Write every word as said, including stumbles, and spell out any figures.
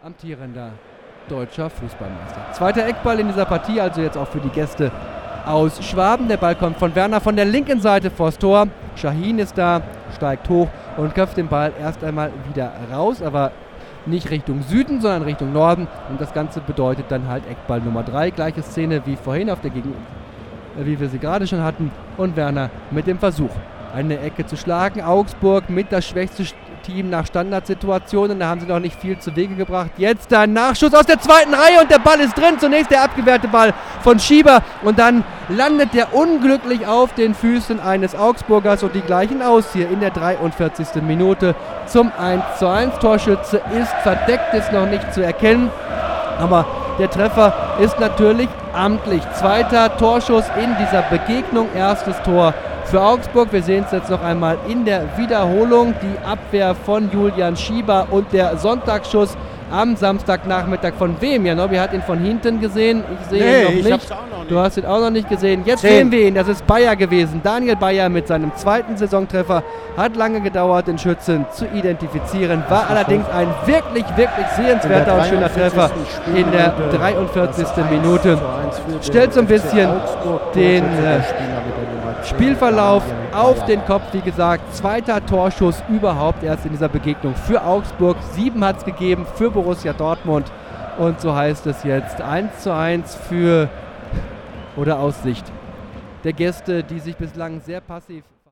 amtierender deutscher Fußballmeister. Zweiter Eckball in dieser Partie, also jetzt auch für die Gäste aus Schwaben. Der Ball kommt von Werner von der linken Seite vors Tor. Şahin ist da, steigt hoch und köpft den Ball erst einmal wieder raus, aber nicht Richtung Süden, sondern Richtung Norden. Und das Ganze bedeutet dann halt Eckball Nummer drei. Gleiche Szene wie vorhin, auf der Gegen wie wir sie gerade schon hatten. Und Werner mit dem Versuch, eine Ecke zu schlagen. Augsburg mit das schwächste Team nach Standardsituationen. Da haben sie noch nicht viel zu Wege gebracht. Jetzt ein Nachschuss aus der zweiten Reihe und der Ball ist drin. Zunächst der abgewehrte Ball von Schieber und dann landet der unglücklich auf den Füßen eines Augsburgers und die gleichen aus hier in der dreiundvierzigsten Minute zum eins zu eins. Torschütze ist verdeckt, ist noch nicht zu erkennen, aber der Treffer ist natürlich amtlich. Zweiter Torschuss in dieser Begegnung, erstes Tor für Augsburg. Wir sehen es jetzt noch einmal in der Wiederholung. Die Abwehr von Julian Schieber und der Sonntagsschuss am Samstagnachmittag von wem? Ja, Nobby hat ihn von hinten gesehen. Ich sehe nee, ihn noch ich nicht. hab's auch noch nicht. Du hast ihn auch noch nicht gesehen. Jetzt Zehn. sehen wir ihn. Das ist Bayer gewesen. Daniel Bayer mit seinem zweiten Saisontreffer. Hat lange gedauert, den Schützen zu identifizieren. War allerdings ein wirklich, wirklich sehenswerter und schöner Treffer in der dreiundvierzigsten Minute. Stellt so ein bisschen den äh, Spielverlauf auf den Kopf. Wie gesagt, zweiter Torschuss überhaupt erst in dieser Begegnung für Augsburg. Sieben hat es gegeben für Borussia Dortmund. Und so heißt es jetzt eins zu eins für oder aus Sicht der Gäste, die sich bislang sehr passiv